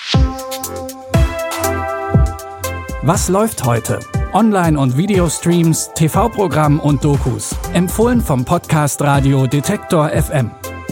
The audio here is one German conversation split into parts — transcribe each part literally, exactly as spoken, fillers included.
Was läuft heute? Online- und Videostreams, T V-Programm und Dokus. Empfohlen vom Podcast Radio Detektor F M.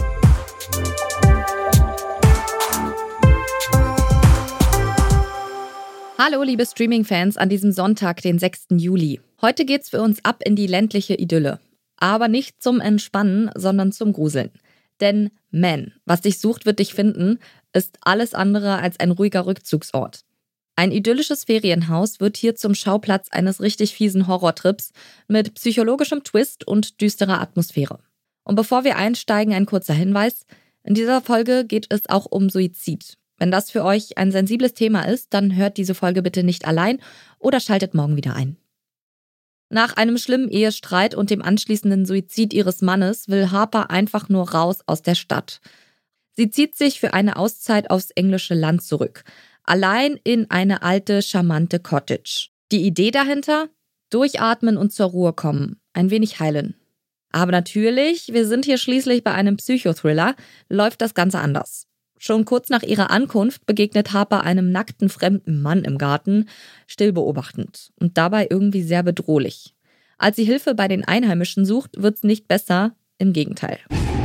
Hallo liebe Streaming-Fans an diesem Sonntag, den sechsten Juli. Heute geht's für uns ab in die ländliche Idylle. Aber nicht zum Entspannen, sondern zum Gruseln. Denn Man, was dich sucht, wird dich finden, ist alles andere als ein ruhiger Rückzugsort. Ein idyllisches Ferienhaus wird hier zum Schauplatz eines richtig fiesen Horrortrips mit psychologischem Twist und düsterer Atmosphäre. Und bevor wir einsteigen, ein kurzer Hinweis. In dieser Folge geht es auch um Suizid. Wenn das für euch ein sensibles Thema ist, dann hört diese Folge bitte nicht allein oder schaltet morgen wieder ein. Nach einem schlimmen Ehestreit und dem anschließenden Suizid ihres Mannes will Harper einfach nur raus aus der Stadt. Sie zieht sich für eine Auszeit aufs englische Land zurück. Allein in eine alte, charmante Cottage. Die Idee dahinter? Durchatmen und zur Ruhe kommen. Ein wenig heilen. Aber natürlich, wir sind hier schließlich bei einem Psychothriller, läuft das Ganze anders. Schon kurz nach ihrer Ankunft begegnet Harper einem nackten fremden Mann im Garten, still beobachtend und dabei irgendwie sehr bedrohlich. Als sie Hilfe bei den Einheimischen sucht, wird's nicht besser, im Gegenteil.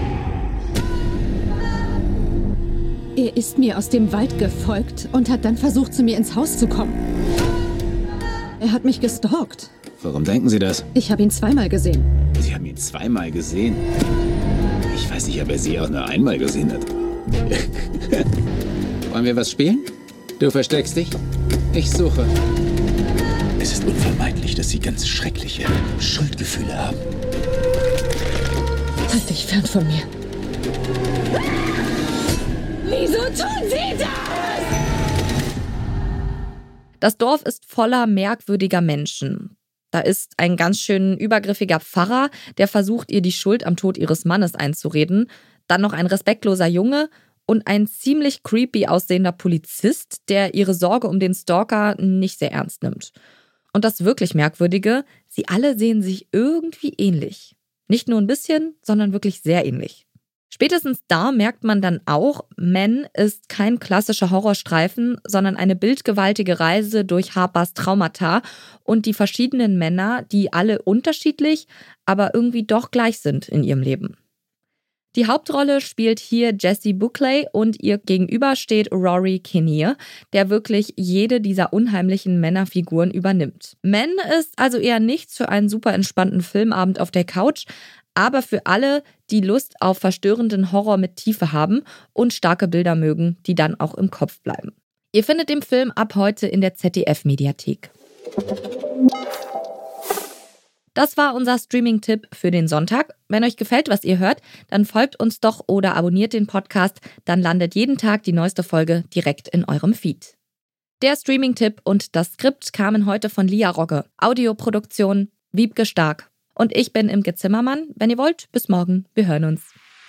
Er ist mir aus dem Wald gefolgt und hat dann versucht, zu mir ins Haus zu kommen. Er hat mich gestalkt. Warum denken Sie das? Ich habe ihn zweimal gesehen. Sie haben ihn zweimal gesehen? Ich weiß nicht, ob er Sie auch nur einmal gesehen hat. Wollen wir was spielen? Du versteckst dich? Ich suche. Es ist unvermeidlich, dass Sie ganz schreckliche Schuldgefühle haben. Halt dich fern von mir. Wieso tun Sie das? Das Dorf ist voller merkwürdiger Menschen. Da ist ein ganz schön übergriffiger Pfarrer, der versucht, ihr die Schuld am Tod ihres Mannes einzureden. Dann noch ein respektloser Junge und ein ziemlich creepy aussehender Polizist, der ihre Sorge um den Stalker nicht sehr ernst nimmt. Und das wirklich Merkwürdige, sie alle sehen sich irgendwie ähnlich. Nicht nur ein bisschen, sondern wirklich sehr ähnlich. Spätestens da merkt man dann auch, Man ist kein klassischer Horrorstreifen, sondern eine bildgewaltige Reise durch Harpers Traumata und die verschiedenen Männer, die alle unterschiedlich, aber irgendwie doch gleich sind in ihrem Leben. Die Hauptrolle spielt hier Jessie Buckley und ihr gegenüber steht Rory Kinnear, der wirklich jede dieser unheimlichen Männerfiguren übernimmt. Man ist also eher nichts für einen super entspannten Filmabend auf der Couch, aber für alle, die Lust auf verstörenden Horror mit Tiefe haben und starke Bilder mögen, die dann auch im Kopf bleiben. Ihr findet den Film ab heute in der Z D F-Mediathek. Das war unser Streaming-Tipp für den Sonntag. Wenn euch gefällt, was ihr hört, dann folgt uns doch oder abonniert den Podcast. Dann landet jeden Tag die neueste Folge direkt in eurem Feed. Der Streaming-Tipp und das Skript kamen heute von Lia Rogge. Audioproduktion Wiebke Stark. Und ich bin Imke Zimmermann. Wenn ihr wollt, bis morgen. Wir hören uns.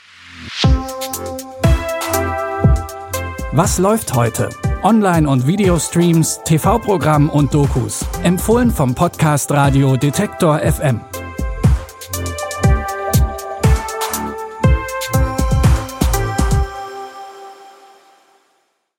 Was läuft heute? Online- und Videostreams, T V-Programm und Dokus. Empfohlen vom Podcast Radio Detektor F M.